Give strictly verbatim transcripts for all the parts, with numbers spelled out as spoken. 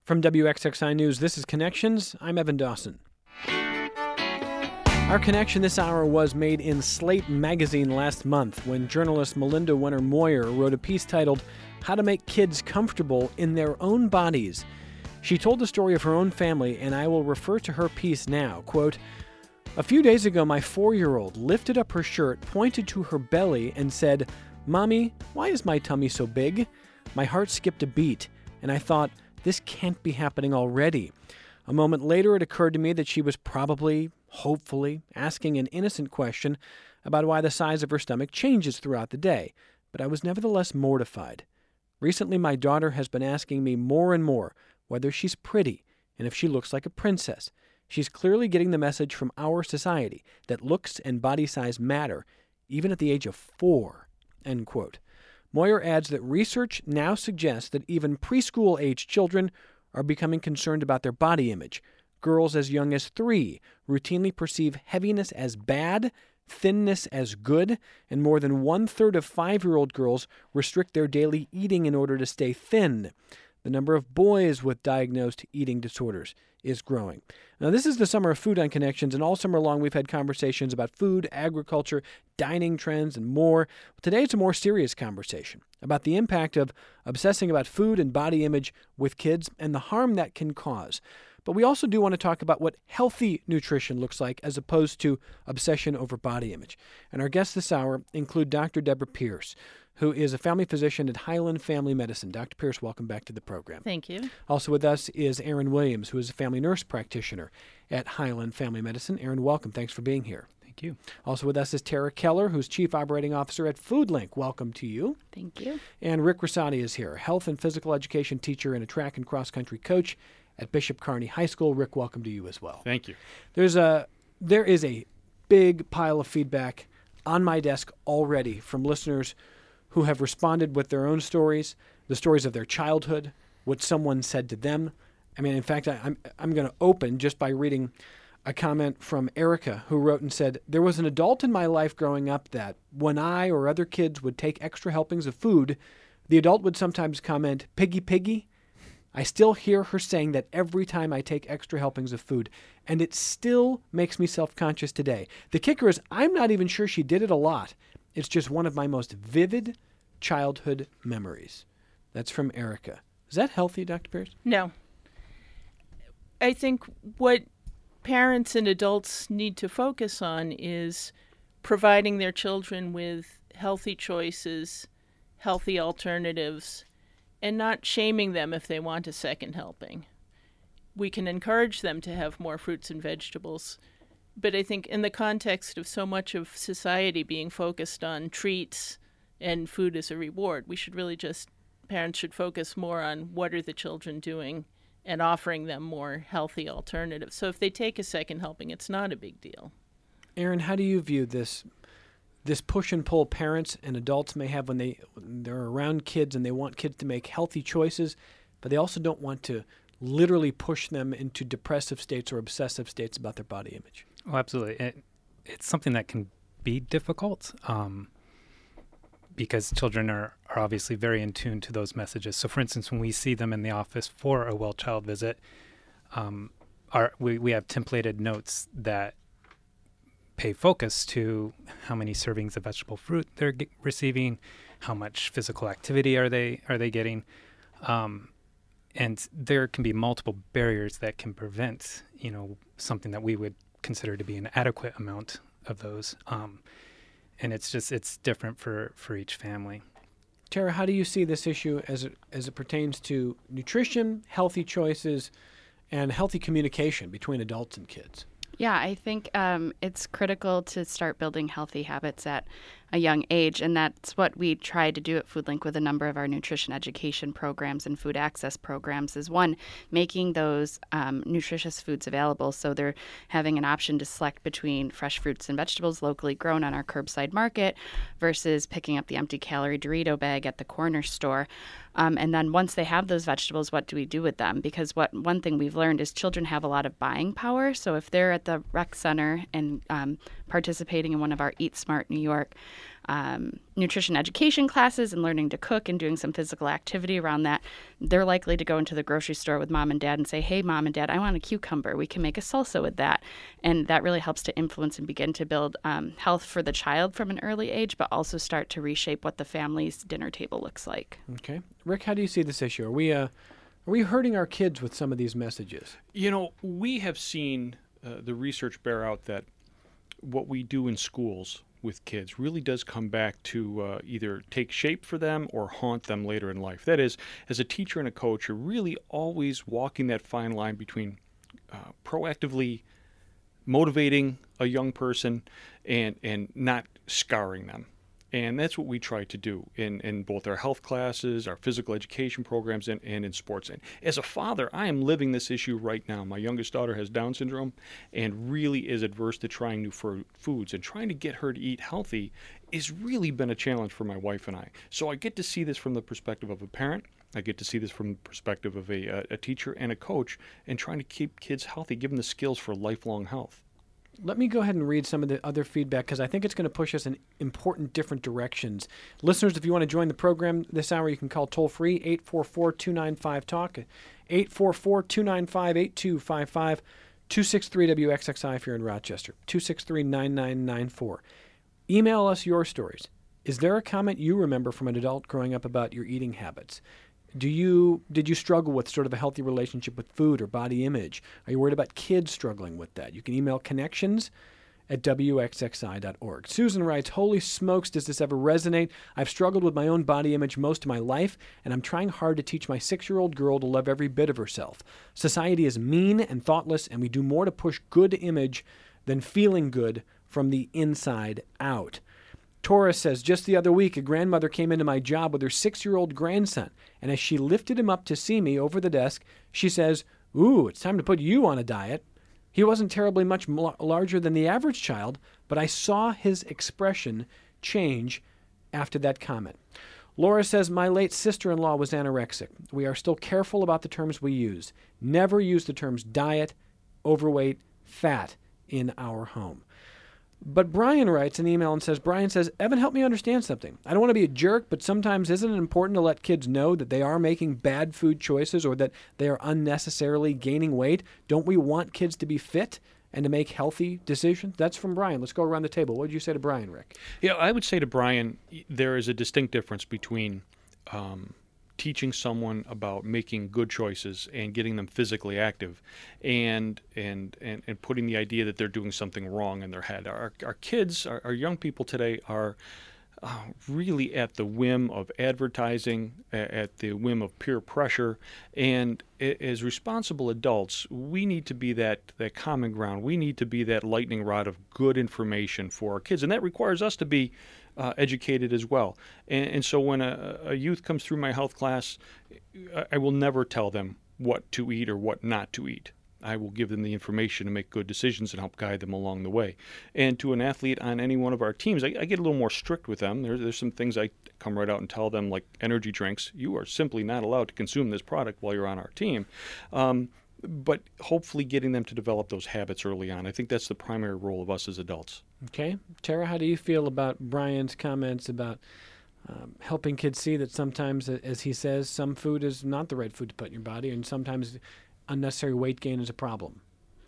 From W X X I News, this is Connections. I'm Evan Dawson. Our connection this hour was made in Slate magazine last month when journalist Melinda Wenner Moyer wrote a piece titled How to Make Kids Comfortable in Their Own Bodies. She told the story of her own family, and I will refer to her piece now. Quote, a few days ago, my four-year-old lifted up her shirt, pointed to her belly, and said, Mommy, why is my tummy so big? My heart skipped a beat, and I thought, this can't be happening already. A moment later, it occurred to me that she was probably, hopefully, asking an innocent question about why the size of her stomach changes throughout the day, but I was nevertheless mortified. Recently, my daughter has been asking me more and more whether she's pretty and if she looks like a princess. She's clearly getting the message from our society that looks and body size matter, even at the age of four, end quote. Moyer adds that research now suggests that even preschool-age children are becoming concerned about their body image. Girls as young as three routinely perceive heaviness as bad, thinness as good, and more than one-third of five-year-old girls restrict their daily eating in order to stay thin. The number of boys with diagnosed eating disorders is growing. Now, this is the summer of Food on Connections, and all summer long we've had conversations about food, agriculture, dining trends, and more. Today it's a more serious conversation about the impact of obsessing about food and body image with kids and the harm that can cause. But we also do want to talk about what healthy nutrition looks like as opposed to obsession over body image. And our guests this hour include Doctor Deborah Pierce, who is a family physician at Highland Family Medicine. Doctor Pierce, welcome back to the program. Thank you. Also with us is Erin Williams, who is a family nurse practitioner at Highland Family Medicine. Erin, welcome. Thanks for being here. Thank you. Also with us is Tara Keller, who's Chief Operating Officer at FoodLink. Welcome to you. Thank you. And Rick Rosati is here, health and physical education teacher and a track and cross-country coach at Bishop Kearney High School. Rick, welcome to you as well. Thank you. There's a there is a big pile of feedback on my desk already from listeners who have responded with their own stories, the stories of their childhood, what someone said to them. I mean, in fact, I, I'm I'm going to open just by reading a comment from Erica, who wrote and said, there was an adult in my life growing up that when I or other kids would take extra helpings of food, the adult would sometimes comment, piggy, piggy. I still hear her saying that every time I take extra helpings of food, and it still makes me self-conscious today. The kicker is I'm not even sure she did it a lot. It's just one of my most vivid childhood memories. That's from Erica. Is that healthy, Doctor Pierce? No. I think what parents and adults need to focus on is providing their children with healthy choices, healthy alternatives, and not shaming them if they want a second helping. We can encourage them to have more fruits and vegetables, but I think in the context of so much of society being focused on treats and food as a reward, we should really just, parents should focus more on what are the children doing and offering them more healthy alternatives. So if they take a second helping, it's not a big deal. Erin, how do you view this this push and pull parents and adults may have when, they, when they're around kids and they want kids to make healthy choices, but they also don't want to literally push them into depressive states or obsessive states about their body image? Oh, absolutely. It, it's something that can be difficult um, because children are, are obviously very in tune to those messages. So, for instance, when we see them in the office for a well-child visit, um, our, we, we have templated notes that pay focus to how many servings of vegetable fruit they're get, receiving, how much physical activity are they are they getting, um, and there can be multiple barriers that can prevent, you know, something that we would consider to be an adequate amount of those, um, and it's just it's different for, for each family. Tara, how do you see this issue as it, as it pertains to nutrition, healthy choices, and healthy communication between adults and kids? Yeah, I think um, it's critical to start building healthy habits at a young age, and that's what we try to do at FoodLink with a number of our nutrition education programs and food access programs is, one, making those um, nutritious foods available so they're having an option to select between fresh fruits and vegetables locally grown on our curbside market versus picking up the empty calorie Dorito bag at the corner store. Um, and then once they have those vegetables, what do we do with them? Because what one thing we've learned is children have a lot of buying power. So if they're at the rec center and um, participating in one of our Eat Smart New York um, nutrition education classes and learning to cook and doing some physical activity around that, they're likely to go into the grocery store with mom and dad and say, hey, mom and dad, I want a cucumber. We can make a salsa with that. And that really helps to influence and begin to build um, health for the child from an early age, but also start to reshape what the family's dinner table looks like. Okay. Rick, how do you see this issue? Are we, uh, are we hurting our kids with some of these messages? You know, we have seen uh, the research bear out that what we do in schools with kids really does come back to uh, either take shape for them or haunt them later in life. That is, as a teacher and a coach, you're really always walking that fine line between uh, proactively motivating a young person and, and not scarring them. And that's what we try to do in, in both our health classes, our physical education programs, and, and in sports. And as a father, I am living this issue right now. My youngest daughter has Down syndrome and really is adverse to trying new fur- foods. And trying to get her to eat healthy has really been a challenge for my wife and I. So I get to see this from the perspective of a parent. I get to see this from the perspective of a, a teacher and a coach, and trying to keep kids healthy, give them the skills for lifelong health. Let me go ahead and read some of the other feedback because I think it's going to push us in important different directions. Listeners, if you want to join the program this hour, you can call toll-free eight four four, two nine five, talk, eight four four, two nine five, eight two five five, two six three W X X I if you're in Rochester, two six three, nine nine nine four. Email us your stories. Is there a comment you remember from an adult growing up about your eating habits? Do you did you struggle with sort of a healthy relationship with food or body image? Are you worried about kids struggling with that? You can email connections at W X X I dot org. Susan writes, holy smokes, does this ever resonate? I've struggled with my own body image most of my life, and I'm trying hard to teach my six-year-old girl to love every bit of herself. Society is mean and thoughtless, and we do more to push good image than feeling good from the inside out. Taurus says, just the other week, a grandmother came into my job with her six-year-old grandson, and as she lifted him up to see me over the desk, she says, ooh, it's time to put you on a diet. He wasn't terribly much m- larger than the average child, but I saw his expression change after that comment. Laura says, my late sister-in-law was anorexic. We are still careful about the terms we use. Never use the terms diet, overweight, fat in our home. But Brian writes an email and says, Brian says, Evan, help me understand something. I don't want to be a jerk, but sometimes isn't it important to let kids know that they are making bad food choices or that they are unnecessarily gaining weight? Don't we want kids to be fit and to make healthy decisions? That's from Brian. Let's go around the table. What did you say to Brian, Rick? Yeah, I would say to Brian, there is a distinct difference between um, teaching someone about making good choices and getting them physically active and and and, and putting the idea that they're doing something wrong in their head. Our, our kids, our, our young people today are uh, really at the whim of advertising, at the whim of peer pressure, and as responsible adults, we need to be that, that common ground. We need to be that lightning rod of good information for our kids, and that requires us to be Uh, educated as well. And, and so when a, a youth comes through my health class, I, I will never tell them what to eat or what not to eat. I will give them the information to make good decisions and help guide them along the way. And to an athlete on any one of our teams, I, I get a little more strict with them. There, there's some things I come right out and tell them, like energy drinks. You are simply not allowed to consume this product while you're on our team. Um, but hopefully getting them to develop those habits early on. I think that's the primary role of us as adults. Okay. Tara, how do you feel about Brian's comments about um, helping kids see that sometimes, as he says, some food is not the right food to put in your body, and sometimes unnecessary weight gain is a problem?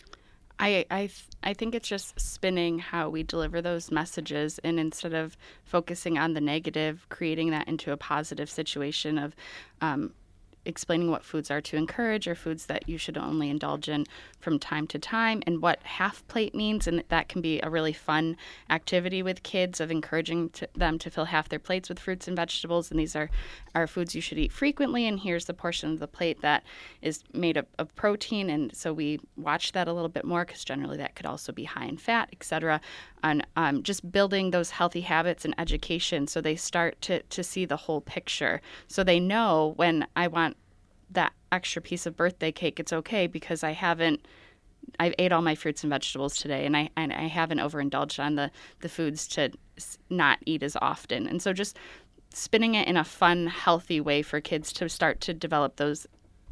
I I I think it's just spinning how we deliver those messages, and instead of focusing on the negative, creating that into a positive situation of um, explaining what foods are to encourage or foods that you should only indulge in from time to time, and what half plate means. And that can be a really fun activity with kids, of encouraging to, them to fill half their plates with fruits and vegetables. And these are, are foods you should eat frequently. And here's the portion of the plate that is made up of protein. And so we watch that a little bit more, because generally that could also be high in fat, et cetera. And um, just building those healthy habits and education, so they start to, to see the whole picture. So they know, when I want that extra piece of birthday cake, it's okay, because I haven't, I've ate all my fruits and vegetables today, and I and I haven't overindulged on the, the foods to not eat as often. And so just spinning it in a fun, healthy way for kids to start to develop those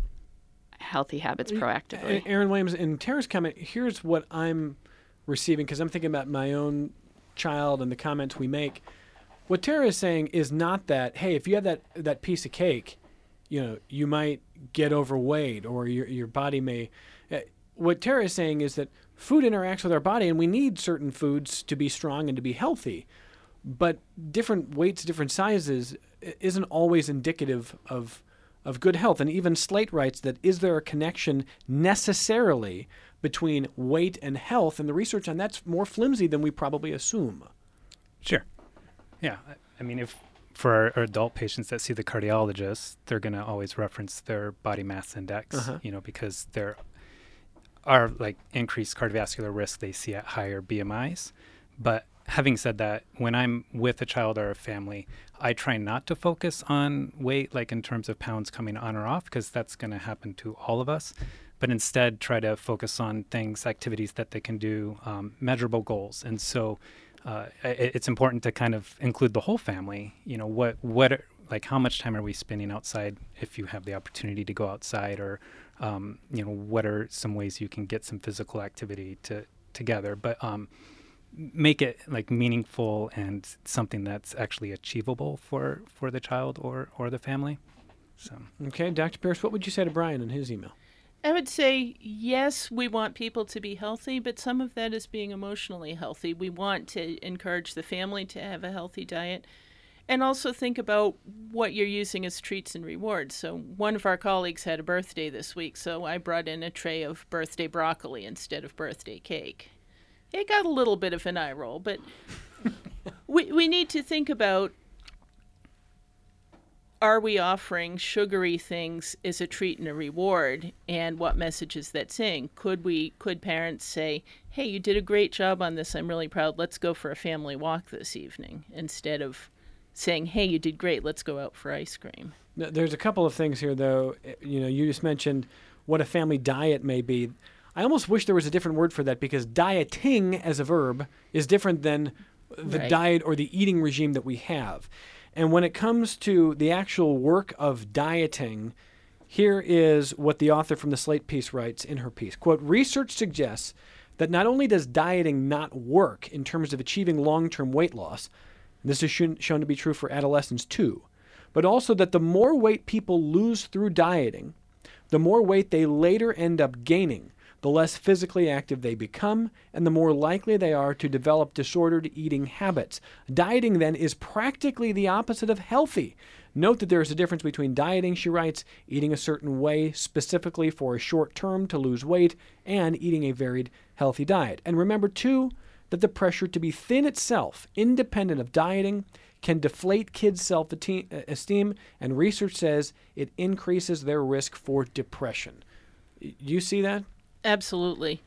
healthy habits proactively. Aaron Williams, in Tara's comment, here's what I'm receiving, because I'm thinking about my own child and the comments we make. what Tara is saying is not that, hey, if you have that, that piece of cake, you know, you might get overweight or your, your body may. Uh, what Tara is saying is that food interacts with our body and we need certain foods to be strong and to be healthy. But different weights, different sizes isn't always indicative of of good health. And even Slate writes that, is there a connection necessarily between weight and health? And the research on that's more flimsy than we probably assume. Sure. Yeah. I mean, if for our, our adult patients that see the cardiologist, they're going to always reference their body mass index, uh-huh. you know, because there are like increased cardiovascular risk they see at higher B M Is. But having said that, when I'm with a child or a family, I try not to focus on weight, like in terms of pounds coming on or off, because that's going to happen to all of us. But instead, try to focus on things, activities that they can do, um, measurable goals. And so uh, it, it's important to kind of include the whole family. You know, what, what, are, like, how much time are we spending outside if you have the opportunity to go outside, or, um, you know, what are some ways you can get some physical activity to together? But um, make it like meaningful and something that's actually achievable for, for the child or, or the family. So okay, Doctor Pierce, what would you say to Brian in his email? I would say, yes, we want people to be healthy, but some of that is being emotionally healthy. We want to encourage the family to have a healthy diet and also think about what you're using as treats and rewards. So one of our colleagues had a birthday this week, so I brought in a tray of birthday broccoli instead of birthday cake. It got a little bit of an eye roll, but we we need to think about, are we offering sugary things as a treat and a reward, and what message is that saying? Could we could parents say, hey, you did a great job on this, I'm really proud, let's go for a family walk this evening, instead of saying, hey, you did great, let's go out for ice cream. There's a couple of things here, though. You know, you just mentioned what a family diet may be. I almost wish there was a different word for that, because dieting as a verb is different than the Right. diet or the eating regime that we have. And when it comes to the actual work of dieting, here is what the author from the Slate piece writes in her piece. Quote, research suggests that not only does dieting not work in terms of achieving long-term weight loss, and this is shown shown to be true for adolescents too, but also that the more weight people lose through dieting, the more weight they later end up gaining, the less physically active they become, and the more likely they are to develop disordered eating habits. Dieting, then, is practically the opposite of healthy. Note that there is a difference between dieting, she writes, eating a certain way specifically for a short term to lose weight, and eating a varied, healthy diet. And remember, too, that the pressure to be thin itself, independent of dieting, can deflate kids' self-esteem, and research says it increases their risk for depression. You see that? Absolutely.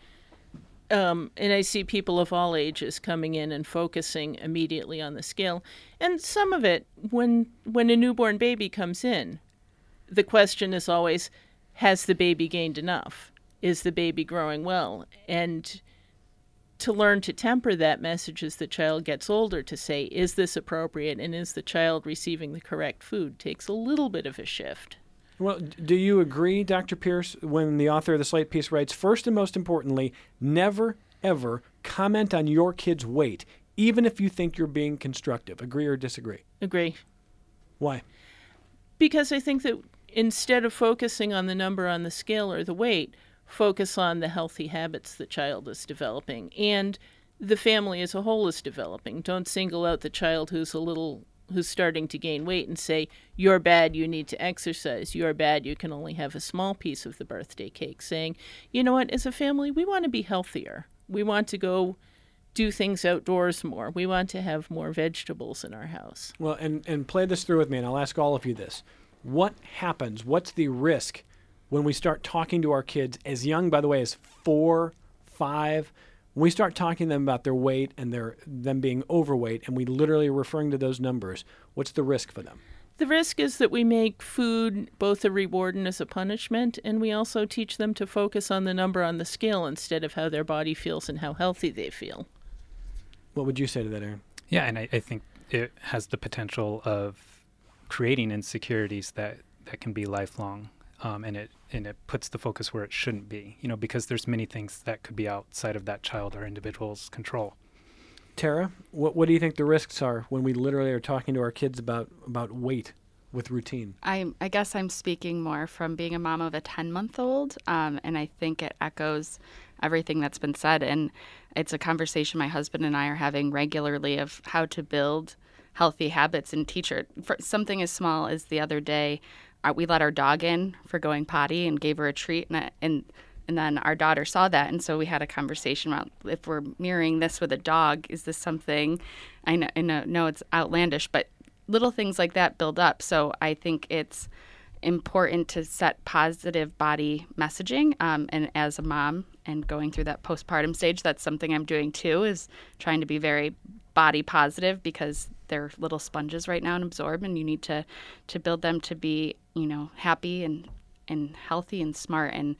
Um, and I see people of all ages coming in and focusing immediately on the scale. And some of it, when when a newborn baby comes in, the question is always, has the baby gained enough? Is the baby growing well? And to learn to temper that message as the child gets older, to say, is this appropriate, and is the child receiving the correct food, takes a little bit of a shift. Well, do you agree, Doctor Pierce, when the author of the Slate piece writes, first and most importantly, never, ever comment on your kid's weight, even if you think you're being constructive? Agree or disagree? Agree. Why? Because I think that instead of focusing on the number on the scale or the weight, focus on the healthy habits the child is developing and the family as a whole is developing. Don't single out the child who's a little who's starting to gain weight and say, you're bad, you need to exercise. You're bad, you can only have a small piece of the birthday cake. Saying, you know what, as a family, we want to be healthier. We want to go do things outdoors more. We want to have more vegetables in our house. Well, and, and play this through with me, and I'll ask all of you this. What happens, what's the risk when we start talking to our kids as young, by the way, as four, five, when we start talking to them about their weight and their them being overweight, and we literally are referring to those numbers, what's the risk for them? The risk is that we make food both a reward and as a punishment, and we also teach them to focus on the number on the scale instead of how their body feels and how healthy they feel. What would you say to that, Aaron? Yeah, and I, I think it has the potential of creating insecurities that, that can be lifelong. Um, and it and it puts the focus where it shouldn't be, you know, because there's many things that could be outside of that child or individual's control. Tara, what, what do you think the risks are when we literally are talking to our kids about, about weight with routine? I, I guess I'm speaking more from being a mom of a ten-month-old, um, and I think it echoes everything that's been said. And it's a conversation my husband and I are having regularly of how to build healthy habits and teach her. For something as small as the other day, uh, we let our dog in for going potty and gave her a treat, and, I, and and then our daughter saw that, and so we had a conversation about if we're mirroring this with a dog, is this something? I know, I know, know it's outlandish, but little things like that build up. So I think it's important to set positive body messaging. Um, and as a mom and going through that postpartum stage, that's something I'm doing too, is trying to be very body positive, because they're little sponges right now and absorb, and you need to, to build them to be, you know, happy and, and healthy and smart, and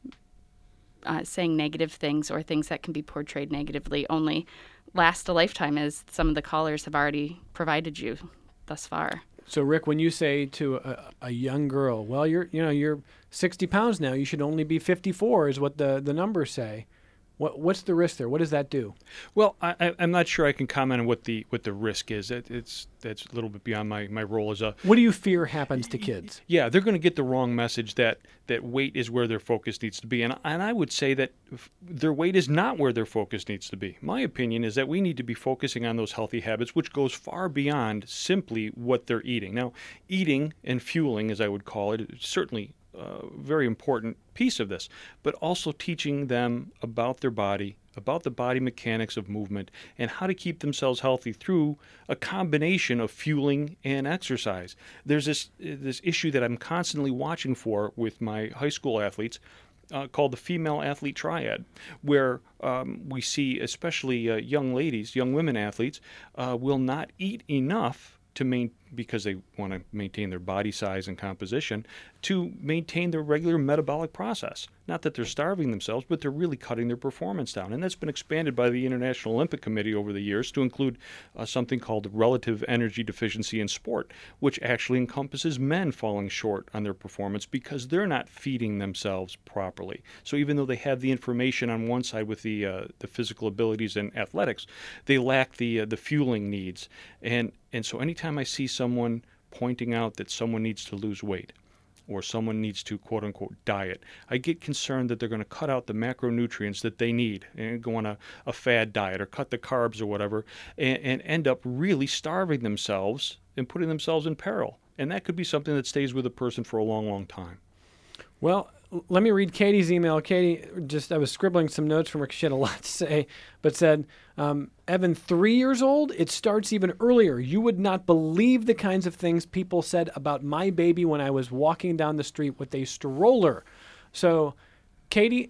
uh, saying negative things or things that can be portrayed negatively only last a lifetime, as some of the callers have already provided you thus far. So, Rick, when you say to a, a young girl, well, you're you know you're sixty pounds now, you should only be fifty-four, is what the, the numbers say. What what's the risk there? What does that do? Well, I, I'm not sure I can comment on what the what the risk is. It, it's that's a little bit beyond my, my role as a. What do you fear happens to kids? Yeah, they're going to get the wrong message that, that weight is where their focus needs to be, and and I would say that their weight is not where their focus needs to be. My opinion is that we need to be focusing on those healthy habits, which goes far beyond simply what they're eating. Now, eating and fueling, as I would call it, is certainly a very important piece of this, but also teaching them about their body, about the body mechanics of movement, and how to keep themselves healthy through a combination of fueling and exercise. There's this this issue that I'm constantly watching for with my high school athletes, uh, called the female athlete triad, where um, we see especially uh, young ladies, young women athletes, uh, will not eat enough to main because they want to maintain their body size and composition, to maintain their regular metabolic process. Not that they're starving themselves, but they're really cutting their performance down. And that's been expanded by the International Olympic Committee over the years to include uh, something called relative energy deficiency in sport, which actually encompasses men falling short on their performance because they're not feeding themselves properly. So even though they have the information on one side with the uh, the physical abilities and athletics, they lack the uh, the fueling needs. And and so anytime I see someone pointing out that someone needs to lose weight, or someone needs to quote-unquote diet, I get concerned that they're going to cut out the macronutrients that they need and go on a, a fad diet or cut the carbs or whatever, and, and end up really starving themselves and putting themselves in peril. And that could be something that stays with a person for a long, long time. Well, let me read Katie's email. Katie, just I was scribbling some notes from her. She had a lot to say, but said, um, Evan, three years old, it starts even earlier. You would not believe the kinds of things people said about my baby when I was walking down the street with a stroller. So, Katie,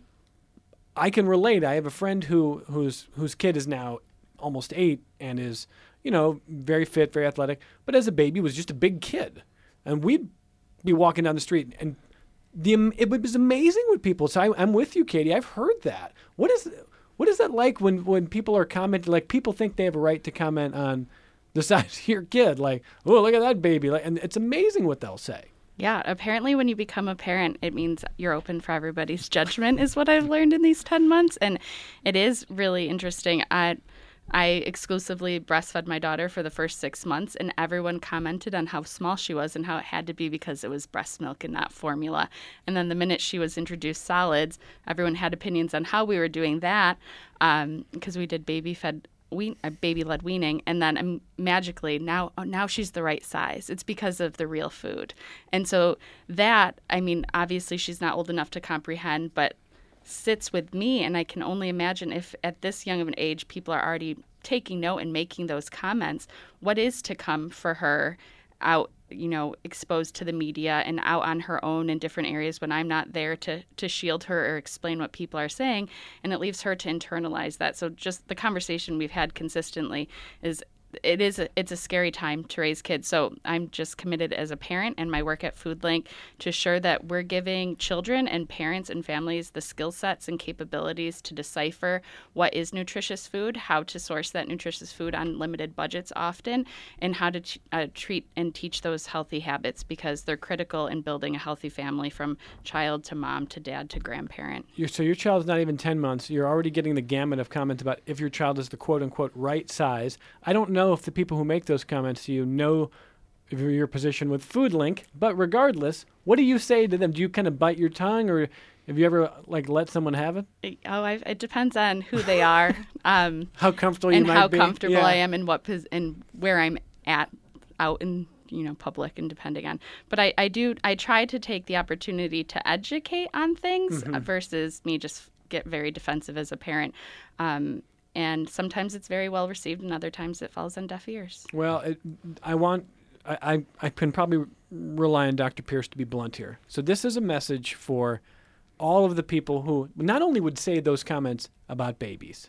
I can relate. I have a friend who whose whose kid is now almost eight and is, you know, very fit, very athletic, but as a baby was just a big kid. And we'd be walking down the street and The, it was amazing what people say. So I'm with you, Katie. I've heard that. What is what is that like when, when people are commenting? Like, people think they have a right to comment on the size of your kid. Like, oh, look at that baby. Like, and it's amazing what they'll say. Yeah, apparently when you become a parent, it means you're open for everybody's judgment is what I've learned in these ten months. And it is really interesting. I, I exclusively breastfed my daughter for the first six months, and everyone commented on how small she was and how it had to be because it was breast milk and not formula. And then the minute she was introduced solids, everyone had opinions on how we were doing that, um, because we did baby-fed Wean, uh, baby-led weaning, and then um, magically now oh, now she's the right size. It's because of the real food. And so that, I mean, obviously she's not old enough to comprehend, but sits with me, and I can only imagine if at this young of an age people are already taking note and making those comments, what is to come for her out, you know, exposed to the media and out on her own in different areas when I'm not there to to shield her or explain what people are saying, and it leaves her to internalize that. So just the conversation we've had consistently is it is a, it's a scary time to raise kids. So I'm just committed as a parent and my work at FoodLink to ensure that we're giving children and parents and families the skill sets and capabilities to decipher what is nutritious food, how to source that nutritious food on limited budgets often, and how to t- uh, treat and teach those healthy habits, because they're critical in building a healthy family from child to mom to dad to grandparent. You're, so your child's not even ten months. You're already getting the gamut of comments about if your child is the quote-unquote right size. I don't know if the people who make those comments to you know your position with FoodLink, but regardless, what do you say to them? Do you kind of bite your tongue, or have you ever like let someone have it? Oh, I, it depends on who they are, um, how comfortable you and might how be. comfortable Yeah. I am, and what pos- and where I'm at out in you know public, and depending on. But I, I do I try to take the opportunity to educate on things Mm-hmm. uh, versus me just get very defensive as a parent. Um, and sometimes it's very well received, and other times it falls on deaf ears. Well, it, I want, I, I, I can probably rely on Doctor Pierce to be blunt here. So this is a message for all of the people who not only would say those comments about babies,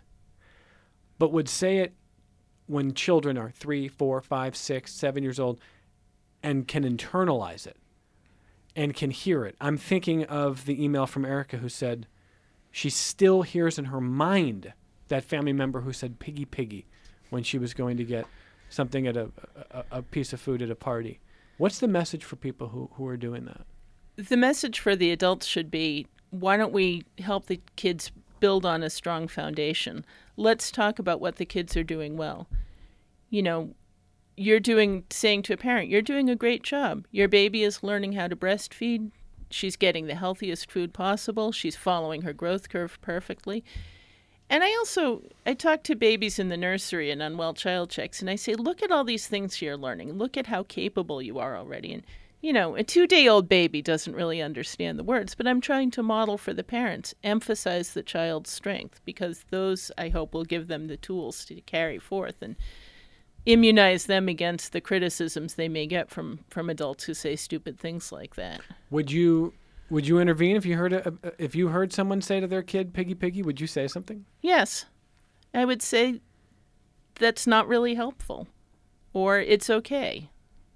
but would say it when children are three, four, five, six, seven years old and can internalize it and can hear it. I'm thinking of the email from Erica who said she still hears in her mind that family member who said piggy piggy when she was going to get something at a, a, a piece of food at a party. What's the message for people who, who are doing that? The message for the adults should be, why don't we help the kids build on a strong foundation? Let's talk about what the kids are doing well. You know, you're doing, saying to a parent, you're doing a great job. Your baby is learning how to breastfeed. She's getting the healthiest food possible. She's following her growth curve perfectly. And I also, I talk to babies in the nursery and on well child checks, and I say, look at all these things you're learning. Look at how capable you are already. And, you know, a two-day-old baby doesn't really understand the words, but I'm trying to model for the parents, emphasize the child's strength, because those, I hope, will give them the tools to carry forth and immunize them against the criticisms they may get from, from adults who say stupid things like that. Would you would you intervene if you heard a, if you heard someone say to their kid piggy piggy? Would you say something? Yes. I would say that's not really helpful, or it's okay.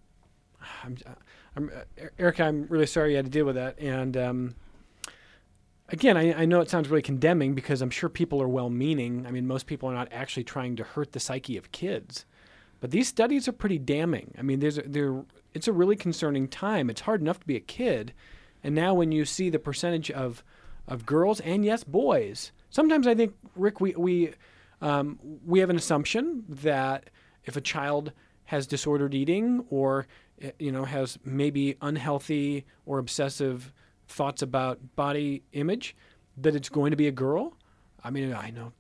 I'm, I'm, uh, Erica, I'm really sorry you had to deal with that. And um, again, I, I know it sounds really condemning because I'm sure people are well-meaning. I mean, most people are not actually trying to hurt the psyche of kids. But these studies are pretty damning. I mean, there's a, there, it's a really concerning time. It's hard enough to be a kid. And now when you see the percentage of, of girls and, yes, boys, sometimes I think, Rick, we, we, um, we have an assumption that if a child has disordered eating or, you know, has maybe unhealthy or obsessive thoughts about body image, that it's going to be a girl. I mean, I know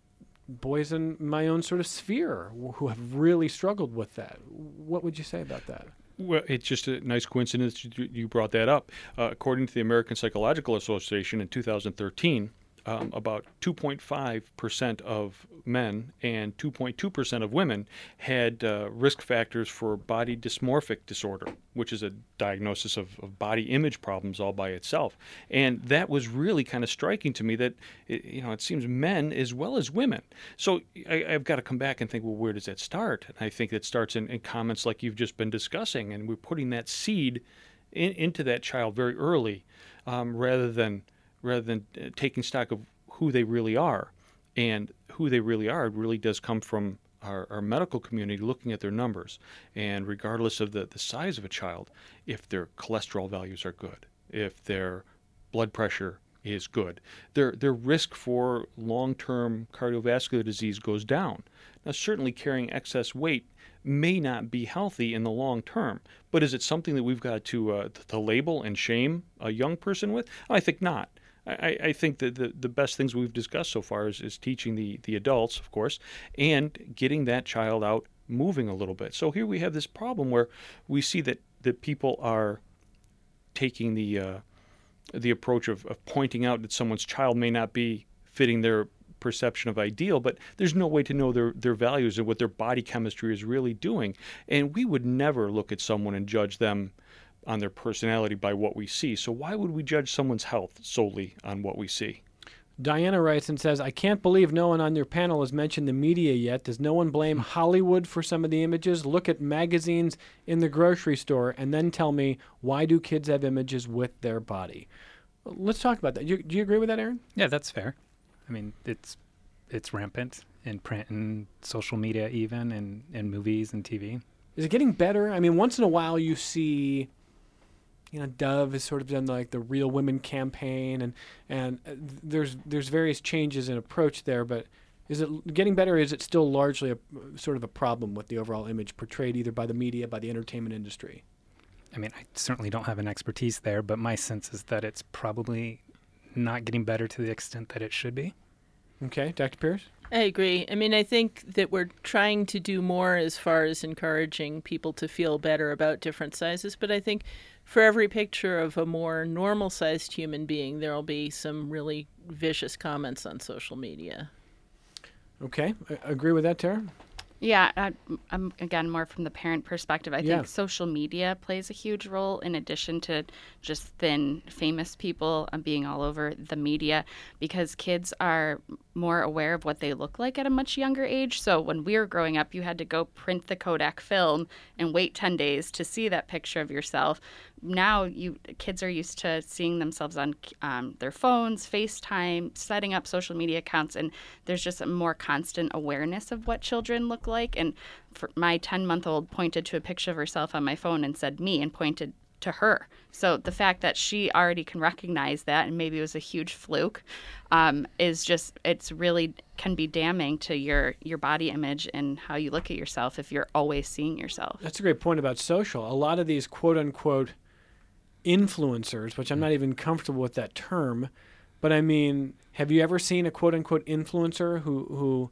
boys in my own sort of sphere who have really struggled with that. What would you say about that? Well, it's just a nice coincidence you brought that up. Uh, according to the American Psychological Association in two thousand thirteen, um, about two point five percent of men and two point two percent of women had uh, risk factors for body dysmorphic disorder, which is a diagnosis of, of body image problems all by itself. And that was really kind of striking to me that, it, you know, it seems men as well as women. So I, I've got to come back and think, well, where does that start? And I think it starts in, in comments like you've just been discussing, and we're putting that seed in, into that child very early, um, rather than rather than uh, taking stock of who they really are. And who they really are really does come from our, our medical community looking at their numbers. And regardless of the, the size of a child, if their cholesterol values are good, if their blood pressure is good, their, their risk for long-term cardiovascular disease goes down. Now, certainly carrying excess weight may not be healthy in the long term, but is it something that we've got to, uh, to label and shame a young person with? I think not. I, I think that the, the best things we've discussed so far is, is teaching the, the adults, of course, and getting that child out moving a little bit. So here we have this problem where we see that, that people are taking the uh, the approach of, of pointing out that someone's child may not be fitting their perception of ideal, but there's no way to know their, their values and what their body chemistry is really doing. And we would never look at someone and judge them on their personality by what we see. So why would we judge someone's health solely on what we see? Diana writes and says, I can't believe no one on your panel has mentioned the media yet. Does no one blame Hollywood for some of the images? Look at magazines in the grocery store and then tell me, why do kids have images with their body? Let's talk about that. Do you, do you agree with that, Aaron? Yeah, that's fair. I mean, it's it's rampant in print and social media even, and in movies and T V. Is it getting better? I mean, once in a while you see... You know, Dove has sort of done like the Real Women campaign, and and uh, there's there's various changes in approach there. But is it getting better? Or is it still largely a sort of a problem with the overall image portrayed either by the media, by the entertainment industry? I mean, I certainly don't have an expertise there, but my sense is that it's probably not getting better to the extent that it should be. Okay, Doctor Pierce? I agree. I mean, I think that we're trying to do more as far as encouraging people to feel better about different sizes, but I think for every picture of a more normal-sized human being, there will be some really vicious comments on social media. Okay, I agree with that, Tara? Yeah, I, I'm again more from the parent perspective. I Yeah. think social media plays a huge role in addition to just thin famous people um, being all over the media, because kids are more aware of what they look like at a much younger age. So when we were growing up, you had to go print the Kodak film and wait ten days to see that picture of yourself. Now you kids are used to seeing themselves on um, their phones, FaceTime, setting up social media accounts, and there's just a more constant awareness of what children look like. And for my ten-month-old pointed to a picture of herself on my phone and said me and pointed to her. So the fact that she already can recognize that, and maybe it was a huge fluke, um, is just, it's really can be damning to your, your body image and how you look at yourself if you're always seeing yourself. That's a great point about social. A lot of these quote-unquote influencers, which I'm not even comfortable with that term, but I mean, have you ever seen a quote-unquote influencer who, who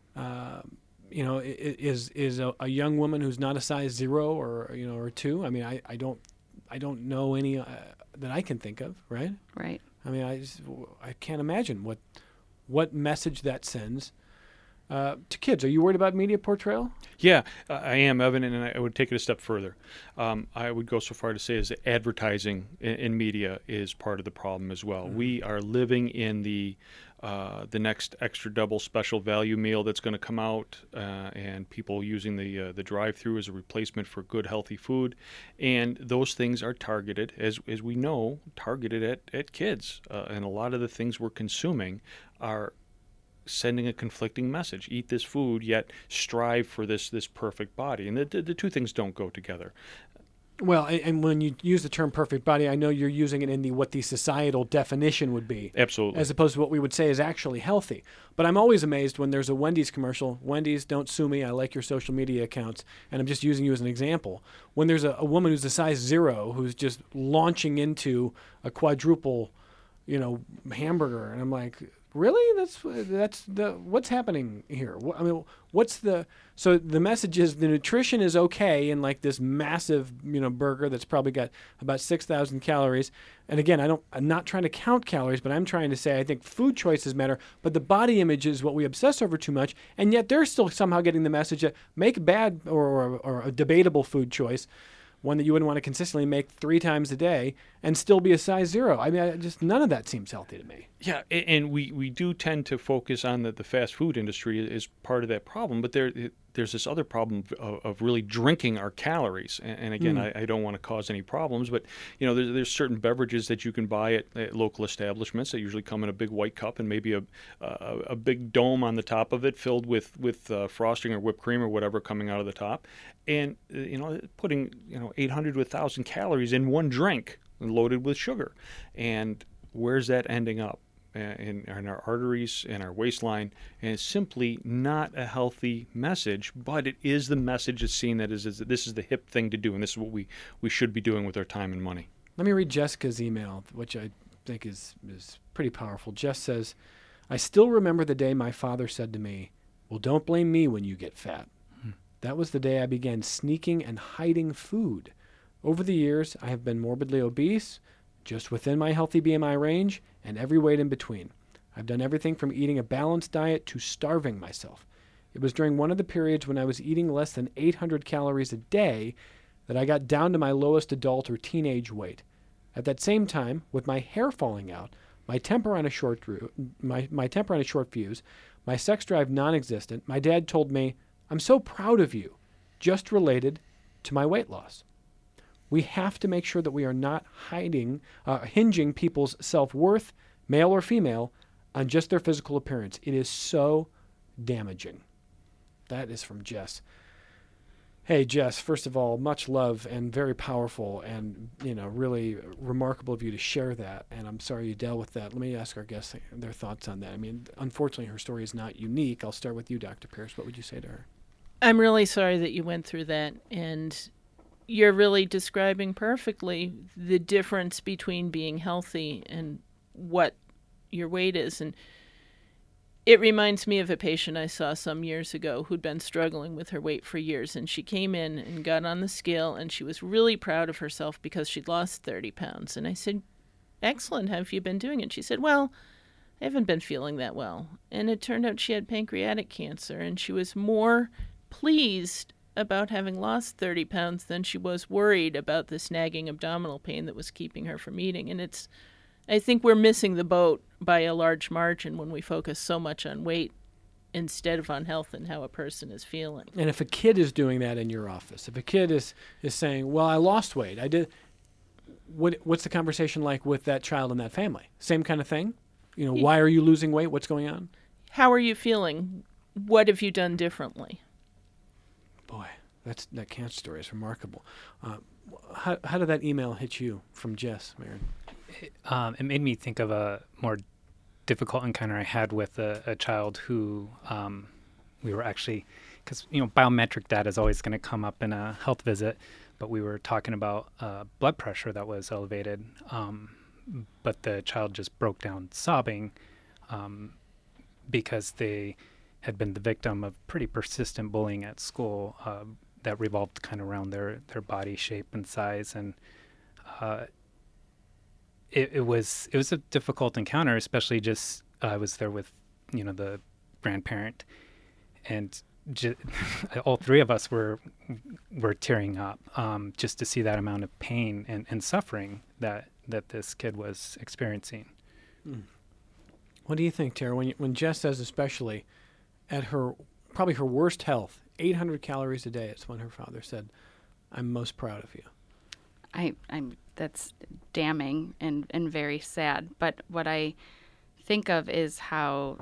uh, you know, is is a, a young woman who's not a size zero or, you know, or two? I mean, I, I don't I don't know any uh, that I can think of, right? Right. I mean, I just, I can't imagine what what message that sends uh, to kids. Are you worried about media portrayal? Yeah, uh, I am, Evan, and I would take it a step further. Um, I would go so far to say is that advertising in, in media is part of the problem as well. Mm-hmm. We are living in the uh, the next extra double special value meal that's going to come out, uh, and people using the uh, the drive-through as a replacement for good, healthy food, and those things are targeted, as as we know, targeted at at kids, uh, and a lot of the things we're consuming are sending a conflicting message. Eat this food, yet strive for this this perfect body. And the, the, the two things don't go together. Well, and, and when you use the term perfect body, I know you're using it in the what the societal definition would be. Absolutely. As opposed to what we would say is actually healthy. But I'm always amazed when there's a Wendy's commercial. Wendy's, don't sue me. I like your social media accounts. And I'm just using you as an example. When there's a, a woman who's a size zero who's just launching into a quadruple, you know, hamburger. And I'm like, really? That's that's the what's happening here? What, I mean, what's the so the message is the nutrition is okay in like this massive, you know, burger that's probably got about six thousand calories. And again, I don't I'm not trying to count calories, but I'm trying to say I think food choices matter, but the body image is what we obsess over too much, and yet they're still somehow getting the message that make a bad or or, or a debatable food choice, one that you wouldn't want to consistently make three times a day and still be a size zero. I mean, I just none of that seems healthy to me. Yeah, and we, we do tend to focus on the, the fast food industry as part of that problem, but there there's this other problem of, of really drinking our calories. And, and again, mm. I, I don't want to cause any problems, but you know, there's, there's certain beverages that you can buy at, at local establishments that usually come in a big white cup and maybe a a, a big dome on the top of it filled with with uh, frosting or whipped cream or whatever coming out of the top, and uh, you know, putting you know eight hundred to one thousand calories in one drink loaded with sugar, and where's that ending up? In, in our arteries and our waistline, and it's simply not a healthy message, but it is the message that's seen that is, is that this is the hip thing to do, and this is what we, we should be doing with our time and money. Let me read Jessica's email, which I think is, is pretty powerful. Jess says, I still remember the day my father said to me, well, don't blame me when you get fat. Hmm. That was the day I began sneaking and hiding food. Over the years, I have been morbidly obese, just within my healthy B M I range, and every weight in between. I've done everything from eating a balanced diet to starving myself. It was during one of the periods when I was eating less than eight hundred calories a day that I got down to my lowest adult or teenage weight. At that same time, with my hair falling out, my temper on a short ru- my, my temper on a short fuse, my sex drive non-existent. My dad told me, I'm so proud of you, just related to my weight loss. We have to make sure that we are not hiding, uh, hinging people's self-worth, male or female, on just their physical appearance. It is so damaging. That is from Jess. Hey, Jess, first of all, much love and very powerful and, you know, really remarkable of you to share that. And I'm sorry you dealt with that. Let me ask our guests their thoughts on that. I mean, unfortunately, her story is not unique. I'll start with you, Doctor Pierce. What would you say to her? I'm really sorry that you went through that. And you're really describing perfectly the difference between being healthy and what your weight is. And it reminds me of a patient I saw some years ago who'd been struggling with her weight for years. And she came in and got on the scale, and she was really proud of herself because she'd lost thirty pounds. And I said, excellent, how have you been doing? And she said, well, I haven't been feeling that well. And it turned out she had pancreatic cancer, and she was more pleased about having lost thirty pounds than she was worried about this nagging abdominal pain that was keeping her from eating. And it's, I think we're missing the boat by a large margin when we focus so much on weight instead of on health and how a person is feeling. And if a kid is doing that in your office, if a kid is, is saying, well, I lost weight, I did, what, what's the conversation like with that child and that family? Same kind of thing? You know, why are you losing weight? What's going on? How are you feeling? What have you done differently? Boy, that's, that cancer story is remarkable. Uh, how, how did that email hit you from Jess, Marion? It, um, it made me think of a more difficult encounter I had with a, a child who um, we were actually, because, you know, biometric data is always going to come up in a health visit, but we were talking about uh, blood pressure that was elevated, um, but the child just broke down sobbing um, because they had been the victim of pretty persistent bullying at school uh, that revolved kind of around their, their body shape and size. And uh, it, it was it was a difficult encounter, especially just uh, I was there with, you know, the grandparent, and j- all three of us were were tearing up um, just to see that amount of pain and, and suffering that, that this kid was experiencing. Mm. What do you think, Tara, when, you, when Jess says especially at her, probably her worst health, eight hundred calories a day, it's when her father said, I'm most proud of you. I, I'm, that's damning and, and very sad. But what I think of is how,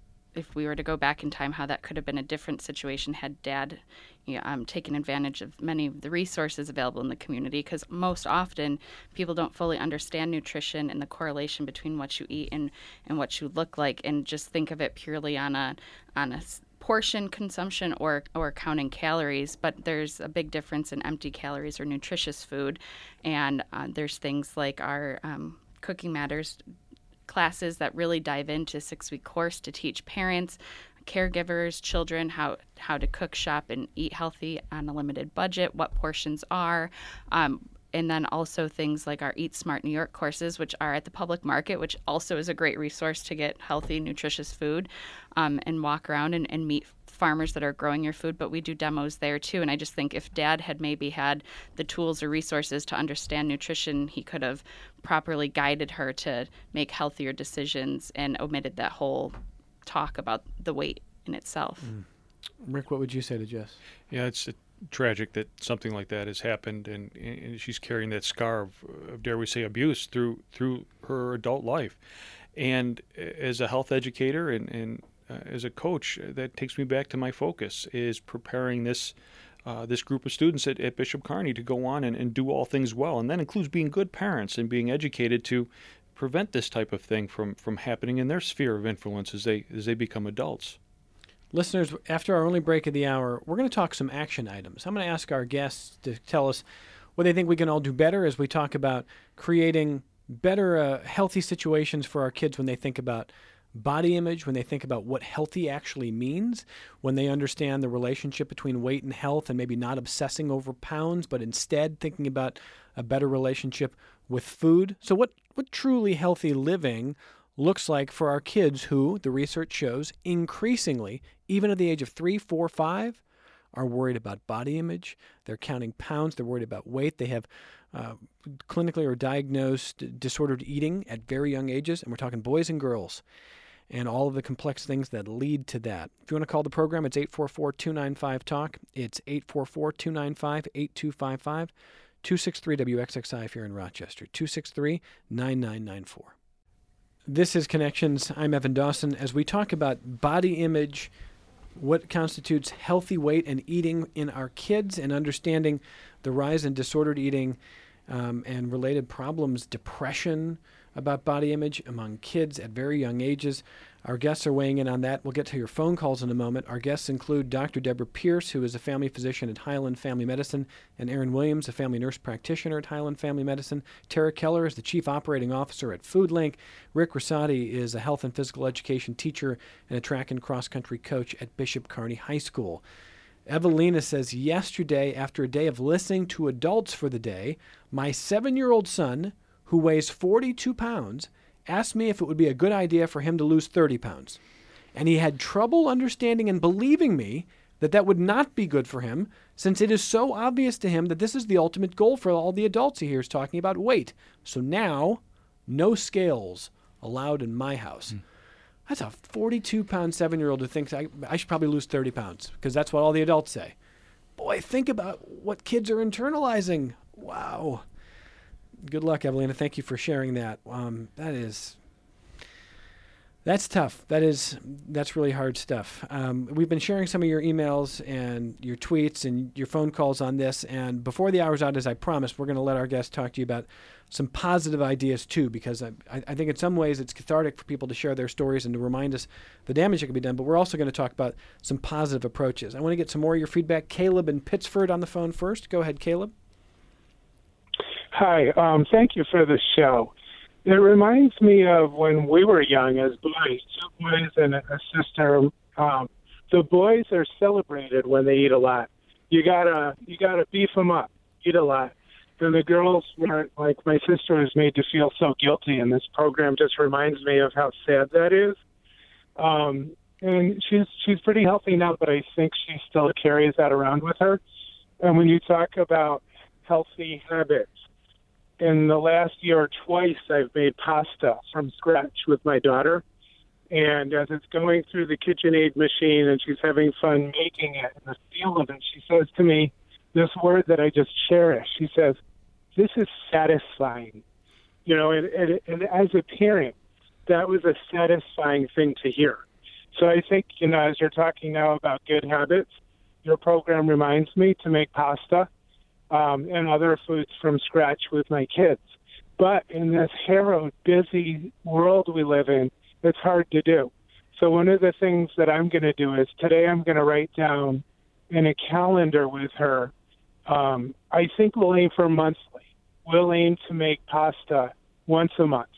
if we were to go back in time, how that could have been a different situation had Dad, you know, um, taken advantage of many of the resources available in the community. Because most often people don't fully understand nutrition and the correlation between what you eat and, and what you look like, and just think of it purely on a on a portion consumption or or counting calories. But there's a big difference in empty calories or nutritious food, and uh, there's things like our um, Cooking Matters classes that really dive into a six-week course to teach parents, caregivers, children how how to cook, shop, and eat healthy on a limited budget, what portions are. Um, And then also things like our Eat Smart New York courses, which are at the public market, which also is a great resource to get healthy, nutritious food um, and walk around and, and meet farmers that are growing your food. But we do demos there too. And I just think if Dad had maybe had the tools or resources to understand nutrition, he could have properly guided her to make healthier decisions and omitted that whole talk about the weight in itself. Mm. Rick, what would you say to Jess? Yeah, it's a tragic that something like that has happened, and, and she's carrying that scar of, of, dare we say, abuse through through her adult life. And as a health educator and, and uh, as a coach, that takes me back to my focus is preparing this uh, this group of students at, at Bishop Kearney to go on and, and do all things well. And that includes being good parents and being educated to prevent this type of thing from, from happening in their sphere of influence as they as they become adults. Listeners, after our only break of the hour, we're going to talk some action items. I'm going to ask our guests to tell us what they think we can all do better as we talk about creating better, uh, healthy situations for our kids when they think about body image, when they think about what healthy actually means, when they understand the relationship between weight and health and maybe not obsessing over pounds, but instead thinking about a better relationship with food. So what, what truly healthy living looks like for our kids who, the research shows, increasingly, even at the age of three, four, five, are worried about body image. They're counting pounds. They're worried about weight. They have uh, clinically or diagnosed disordered eating at very young ages, and we're talking boys and girls, and all of the complex things that lead to that. If you want to call the program, it's eight four four, two nine five, talk. It's eight four four, two nine five, eight two five five, two six three W X X I if you're in Rochester, two six three, nine nine nine four. This is Connections. I'm Evan Dawson. As we talk about body image, what constitutes healthy weight and eating in our kids, and understanding the rise in disordered eating um, and related problems, depression about body image among kids at very young ages. Our guests are weighing in on that. We'll get to your phone calls in a moment. Our guests include Doctor Deborah Pierce, who is a family physician at Highland Family Medicine, and Erin Williams, a family nurse practitioner at Highland Family Medicine. Tara Keller is the Chief Operating Officer at FoodLink. Rick Rosati is a health and physical education teacher and a track and cross-country coach at Bishop Kearney High School. Evelina says, yesterday, after a day of listening to adults for the day, my seven-year-old son, who weighs forty-two pounds, asked me if it would be a good idea for him to lose thirty pounds. And he had trouble understanding and believing me that that would not be good for him, since it is so obvious to him that this is the ultimate goal for all the adults he hears talking about weight. So now, no scales allowed in my house. Mm. That's a forty-two pound seven-year-old who thinks I, I should probably lose thirty pounds, because that's what all the adults say. Boy, think about what kids are internalizing. Wow. Good luck, Evelina. Thank you for sharing that. Um, that is, that's tough. That is, that's really hard stuff. Um, we've been sharing some of your emails and your tweets and your phone calls on this. And before the hour's out, as I promised, we're going to let our guests talk to you about some positive ideas too, because I, I think in some ways it's cathartic for people to share their stories and to remind us the damage that can be done. But we're also going to talk about some positive approaches. I want to get some more of your feedback. Caleb in Pittsford on the phone first. Go ahead, Caleb. Hi, um, thank you for the show. It reminds me of when we were young as boys, two boys and a sister. Um, the boys are celebrated when they eat a lot. You gotta, you gotta beef them up, eat a lot. And the girls weren't, like my sister was made to feel so guilty, and this program just reminds me of how sad that is. Um, and she's she's pretty healthy now, but I think she still carries that around with her. And when you talk about healthy habits, in the last year, twice I've made pasta from scratch with my daughter. And as it's going through the KitchenAid machine and she's having fun making it and the feel of it, she says to me this word that I just cherish. She says, "This is satisfying." You know, and, and, and as a parent, that was a satisfying thing to hear. So I think, you know, as you're talking now about good habits, your program reminds me to make pasta Um, and other foods from scratch with my kids. But in this harrowed, busy world we live in, it's hard to do. So one of the things that I'm going to do is today I'm going to write down in a calendar with her, um, I think we'll aim for monthly. We'll aim to make pasta once a month.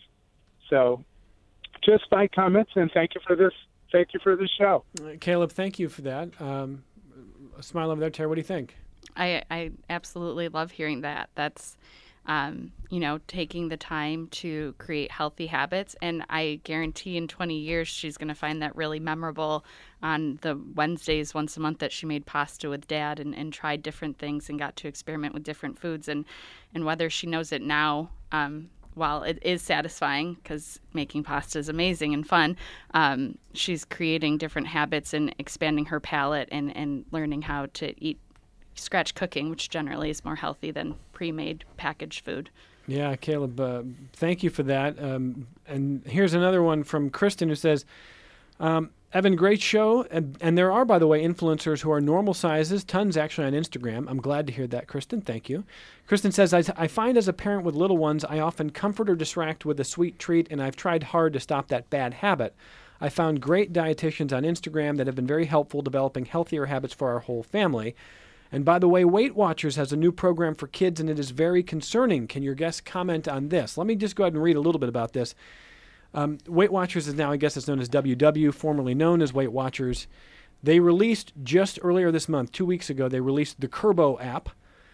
So just my comments, and thank you for this. Thank you for the show. Caleb, thank you for that. Um, a smile over there, Tara. What do you think? I, I absolutely love hearing that. That's, um, you know, taking the time to create healthy habits. And I guarantee in twenty years, she's going to find that really memorable on the Wednesdays once a month that she made pasta with Dad and, and tried different things and got to experiment with different foods. And, and whether she knows it now, um, while it is satisfying because making pasta is amazing and fun, um, she's creating different habits and expanding her palate and, and learning how to eat scratch cooking, which generally is more healthy than pre-made packaged food. Yeah, Caleb, uh, thank you for that. Um, and here's another one from Kristen who says, um, Evan, great show. And, and there are, by the way, influencers who are normal sizes, tons actually on Instagram. I'm glad to hear that, Kristen. Thank you. Kristen says, I, I find as a parent with little ones, I often comfort or distract with a sweet treat, and I've tried hard to stop that bad habit. I found great dietitians on Instagram that have been very helpful developing healthier habits for our whole family. And by the way, Weight Watchers has a new program for kids, and it is very concerning. Can your guests comment on this? Let me just go ahead and read a little bit about this. Um, Weight Watchers is now, I guess it's known as W W, formerly known as Weight Watchers. They released just earlier this month, two weeks ago, they released the Kurbo app.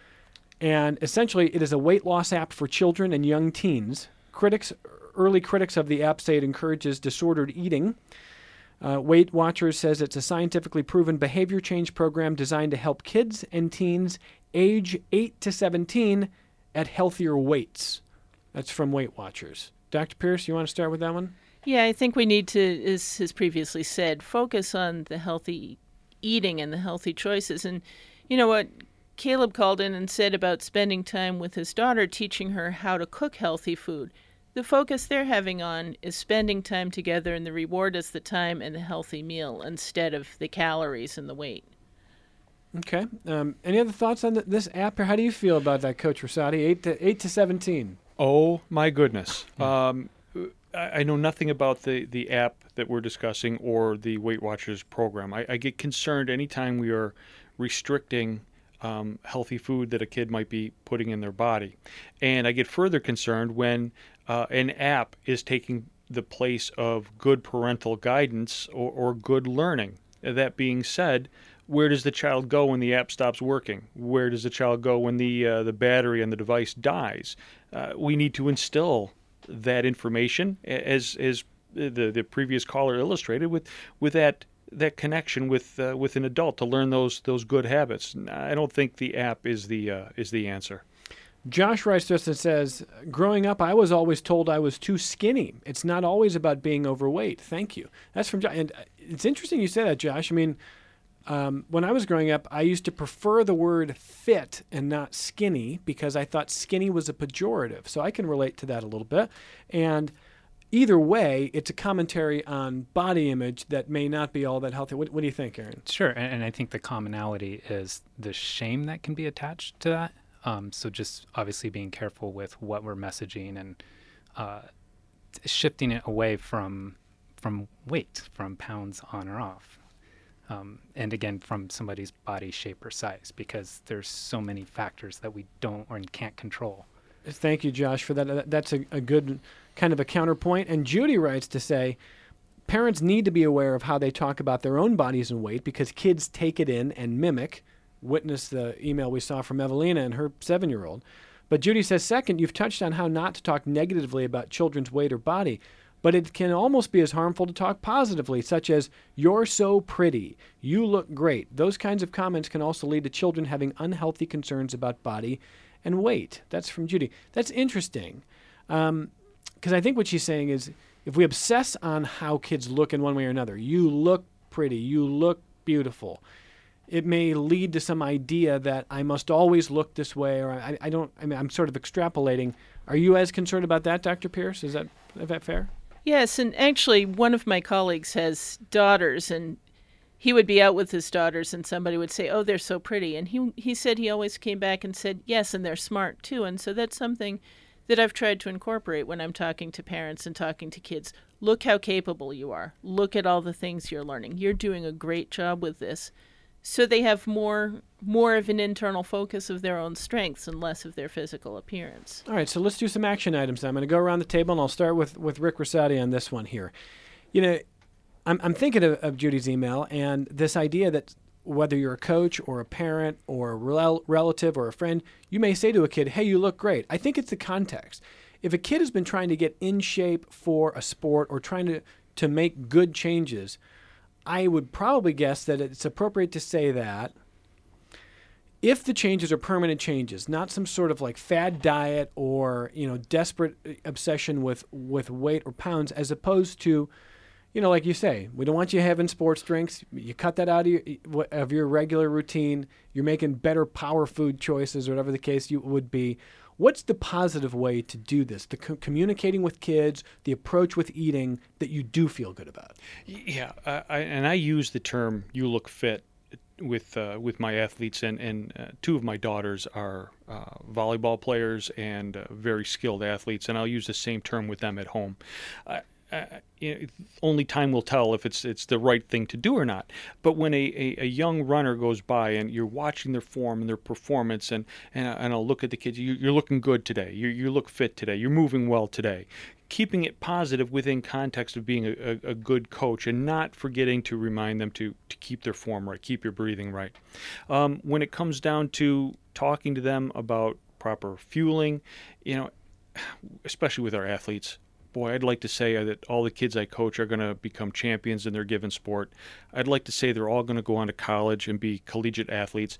And essentially, it is a weight loss app for children and young teens. Critics, early critics of the app say it encourages disordered eating. Uh, Weight Watchers says it's a scientifically proven behavior change program designed to help kids and teens age eight to seventeen at healthier weights. That's from Weight Watchers. Doctor Pierce, you want to start with that one? Yeah, I think we need to, as has previously said, focus on the healthy eating and the healthy choices. And you know what Caleb called in and said about spending time with his daughter, teaching her how to cook healthy food. The focus they're having on is spending time together, and the reward is the time and the healthy meal instead of the calories and the weight. Okay. Um, any other thoughts on th- this app, or how do you feel about that, Coach Rosati? Eight to eight to seventeen. Oh my goodness. Um, I, I know nothing about the, the app that we're discussing or the Weight Watchers program. I, I get concerned anytime we are restricting um, healthy food that a kid might be putting in their body. And I get further concerned when uh, an app is taking the place of good parental guidance or, or good learning. That being said, where does the child go when the app stops working? Where does the child go when the uh, the battery on the device dies? Uh, we need to instill that information, as as the the previous caller illustrated, with with that that connection with uh, with an adult to learn those those good habits. I don't think the app is the uh, is the answer. Josh writes to us and says, growing up, I was always told I was too skinny. It's not always about being overweight. Thank you. That's from Josh. And it's interesting you say that, Josh. I mean, um, when I was growing up, I used to prefer the word fit and not skinny because I thought skinny was a pejorative. So I can relate to that a little bit. And either way, it's a commentary on body image that may not be all that healthy. What, what do you think, Aaron? Sure. And, and I think the commonality is the shame that can be attached to that. Um, so just obviously being careful with what we're messaging and uh, shifting it away from from weight, from pounds on or off. Um, and again, from somebody's body shape or size, because there's so many factors that we don't or can't control. Thank you, Josh, for that. That's a, a good kind of a counterpoint. And Judy writes to say, parents need to be aware of how they talk about their own bodies and weight because kids take it in and mimic. Witness the email we saw from Evelina and her seven-year-old. But Judy says, second, you've touched on how not to talk negatively about children's weight or body, but it can almost be as harmful to talk positively, such as, you're so pretty, you look great. Those kinds of comments can also lead to children having unhealthy concerns about body and weight. That's from Judy. That's interesting, because um, I think what she's saying is, if we obsess on how kids look in one way or another, you look pretty, you look beautiful, it may lead to some idea that I must always look this way, or I, I don't, I mean, I'm sort of extrapolating. Are you as concerned about that, Doctor Pierce? Is that, is that fair? Yes, and actually one of my colleagues has daughters, and he would be out with his daughters, and somebody would say, oh, they're so pretty. And he he said he always came back and said, yes, and they're smart too. And so that's something that I've tried to incorporate when I'm talking to parents and talking to kids. Look how capable you are. Look at all the things you're learning. You're doing a great job with this. So they have more more of an internal focus of their own strengths and less of their physical appearance. All right, so let's do some action items. I'm going to go around the table, and I'll start with, with Rick Rosati on this one here. You know, I'm, I'm thinking of, of Judy's email, and this idea that whether you're a coach or a parent or a rel- relative or a friend, you may say to a kid, hey, you look great. I think it's the context. If a kid has been trying to get in shape for a sport or trying to, to make good changes, I would probably guess that it's appropriate to say that if the changes are permanent changes, not some sort of like fad diet or, you know, desperate obsession with, with weight or pounds, as opposed to, you know, like you say, we don't want you having sports drinks. You cut that out of your, of your regular routine. You're making better power food choices or whatever the case you would be. What's the positive way to do this? The co- communicating with kids, the approach with eating that you do feel good about. Yeah, uh, I, and I use the term "you look fit" with uh, with my athletes, and and uh, two of my daughters are uh, volleyball players and uh, very skilled athletes, and I'll use the same term with them at home. Uh, Uh, you know, only time will tell if it's it's the right thing to do or not. But when a, a, a young runner goes by and you're watching their form and their performance, and and, and I'll look at the kids, you, you're looking good today. You you look fit today. You're moving well today. Keeping it positive within context of being a, a, a good coach, and not forgetting to remind them to to keep their form right, keep your breathing right. Um, when it comes down to talking to them about proper fueling, you know, especially with our athletes. Boy, I'd like to say that all the kids I coach are going to become champions in their given sport. I'd like to say they're all going to go on to college and be collegiate athletes.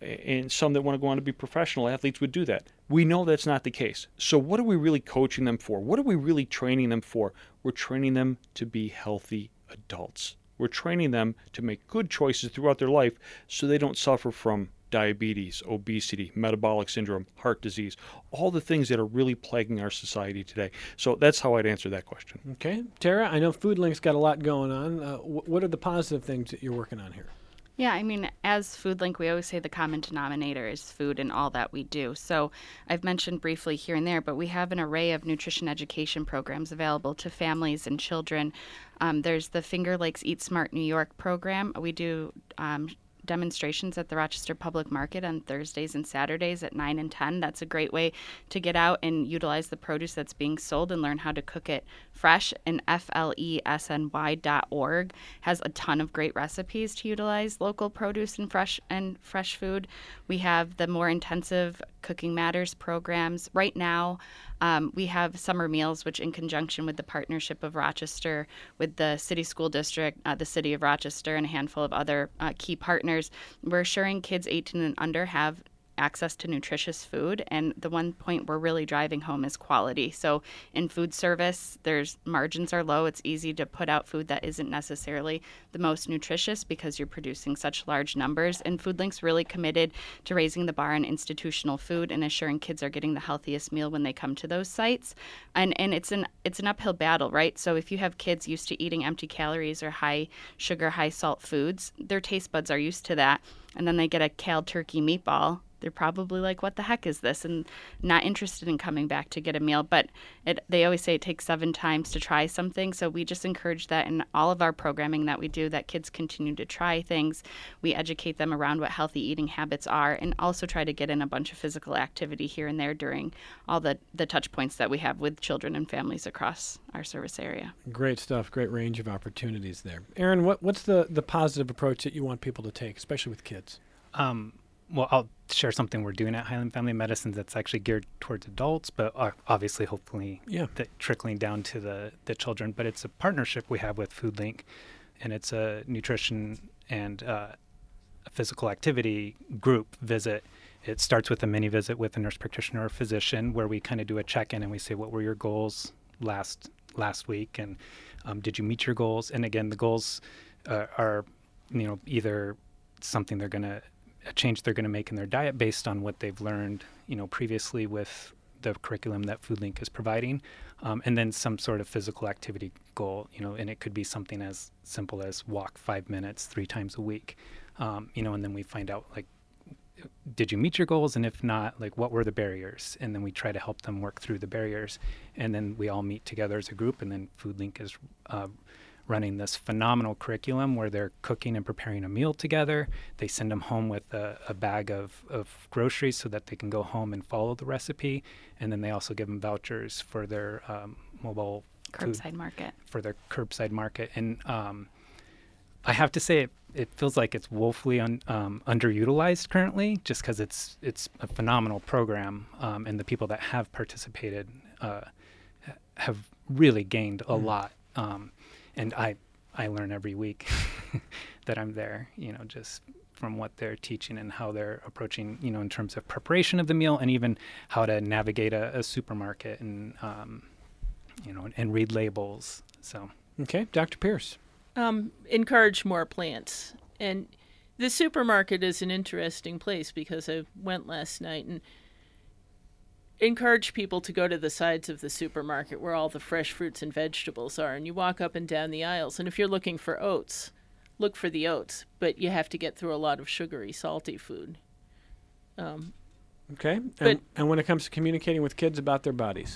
and some that want to go on to be professional athletes would do that. We know that's not the case. So what are we really coaching them for? What are we really training them for? We're training them to be healthy adults. We're training them to make good choices throughout their life so they don't suffer from diabetes, obesity, metabolic syndrome, heart disease, all the things that are really plaguing our society today. So that's how I'd answer that question. Okay. Tara, I know FoodLink's got a lot going on. Uh, wh- what are the positive things that you're working on here? Yeah, I mean, as FoodLink, we always say the common denominator is food in all that we do. So I've mentioned briefly here and there, but we have an array of nutrition education programs available to families and children. Um, there's the Finger Lakes Eat Smart New York program. We do um, demonstrations at the Rochester Public Market on Thursdays and Saturdays at nine and ten. That's a great way to get out and utilize the produce that's being sold and learn how to cook it fresh. And F L E S N Y dot org has a ton of great recipes to utilize local produce and fresh and fresh food. We have the more intensive Cooking Matters programs. Right now, um, we have summer meals, which in conjunction with the partnership of Rochester, with the City School District, uh, the City of Rochester, and a handful of other uh, key partners, we're assuring kids eighteen and under have access to nutritious food, and the one point we're really driving home is quality. So in food service, there's margins are low. It's easy to put out food that isn't necessarily the most nutritious because you're producing such large numbers. And FoodLink's really committed to raising the bar on institutional food and assuring kids are getting the healthiest meal when they come to those sites. And and it's an it's an uphill battle, right? So if you have kids used to eating empty calories or high sugar, high salt foods, their taste buds are used to that. And then they get a kale turkey meatball. They're probably like, what the heck is this? And not interested in coming back to get a meal. But it, they always say it takes seven times to try something. So we just encourage that in all of our programming that we do, that kids continue to try things. We educate them around what healthy eating habits are and also try to get in a bunch of physical activity here and there during all the, the touch points that we have with children and families across our service area. Great stuff. Great range of opportunities there. Aaron, what, what's the, the positive approach that you want people to take, especially with kids? Um, well, I'll share something we're doing at Highland Family Medicine that's actually geared towards adults, but uh, obviously, hopefully, yeah. that trickling down to the, the children. But it's a partnership we have with FoodLink, and it's a nutrition and uh, a physical activity group visit. It starts with a mini visit with a nurse practitioner or physician where we kind of do a check-in and we say, what were your goals last last week? And um, did you meet your goals? And again, the goals uh, are, you know, either something they're going to a change they're going to make in their diet based on what they've learned, you know, previously with the curriculum that FoodLink is providing, um, and then some sort of physical activity goal, you know, and it could be something as simple as walk five minutes three times a week, um, you know, and then we find out, like, did you meet your goals? And if not, like, what were the barriers? And then we try to help them work through the barriers, and then we all meet together as a group, and then FoodLink is uh, running this phenomenal curriculum where they're cooking and preparing a meal together. They send them home with a, a bag of, of groceries so that they can go home and follow the recipe. And then they also give them vouchers for their um, mobile Curbside food, market. For their curbside market. And um, I have to say it, it feels like it's woefully un, um, underutilized currently, just because it's it's a phenomenal program, um, and the people that have participated uh, have really gained a mm. lot. Um, And I, I learn every week that I'm there, you know, just from what they're teaching and how they're approaching, you know, in terms of preparation of the meal and even how to navigate a, a supermarket and, um, you know, and, and read labels. So. Okay. Doctor Pierce. Um, encourage more plants. And the supermarket is an interesting place because I went last night and encourage people to go to the sides of the supermarket where all the fresh fruits and vegetables are, and you walk up and down the aisles, and if you're looking for oats, look for the oats, but you have to get through a lot of sugary, salty food. Um, okay. And, but and when it comes to communicating with kids about their bodies?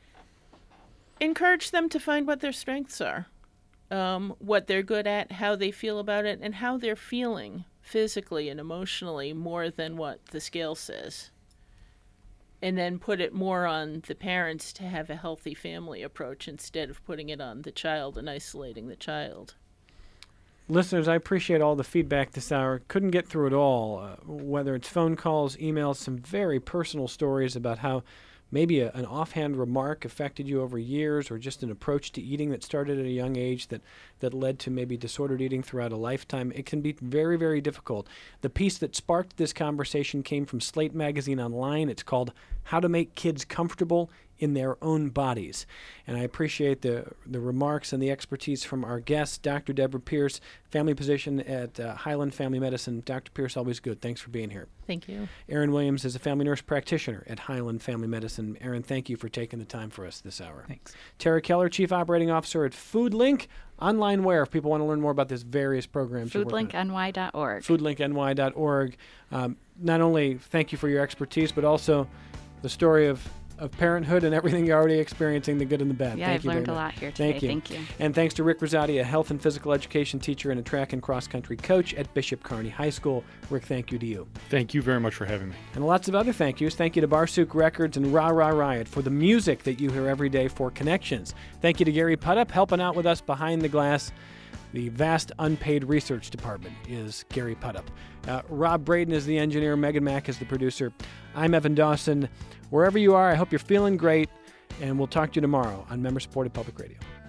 Encourage them to find what their strengths are, um, what they're good at, how they feel about it, and how they're feeling physically and emotionally more than what the scale says. And then put it more on the parents to have a healthy family approach instead of putting it on the child and isolating the child. Listeners, I appreciate all the feedback this hour. Couldn't get through it all, uh, whether it's phone calls, emails, some very personal stories about how maybe a, an offhand remark affected you over years, or just an approach to eating that started at a young age that, that led to maybe disordered eating throughout a lifetime. It can be very, very difficult. The piece that sparked this conversation came from Slate Magazine Online. It's called How to Make Kids Comfortable in Their Own Bodies. And I appreciate the the remarks and the expertise from our guests, Doctor Deborah Pierce, family physician at uh, Highland Family Medicine. Doctor Pierce, always good. Thanks for being here. Thank you. Erin Williams is a family nurse practitioner at Highland Family Medicine. Erin, thank you for taking the time for us this hour. Thanks. Tara Keller, Chief Operating Officer at FoodLink. Online where, if people want to learn more about this various programs? food link N Y dot org. food link N Y dot org. Um, not only thank you for your expertise, but also the story of of parenthood and everything you're already experiencing, the good and the bad. Yeah, Thank I've you learned very a much. lot here today. Thank you. Thank you. And thanks to Rick Rosati, a health and physical education teacher and a track and cross-country coach at Bishop Kearney High School. Rick, thank you to you. Thank you very much for having me. And lots of other thank yous. Thank you to Barsook Records and Rah Rah Riot for the music that you hear every day for Connections. Thank you to Gary Puttup, helping out with us behind the glass. The vast unpaid research department is Gary Puttup. Uh, Rob Braden is the engineer. Megan Mack is the producer. I'm Evan Dawson. Wherever you are, I hope you're feeling great, and we'll talk to you tomorrow on member-supported Public Radio.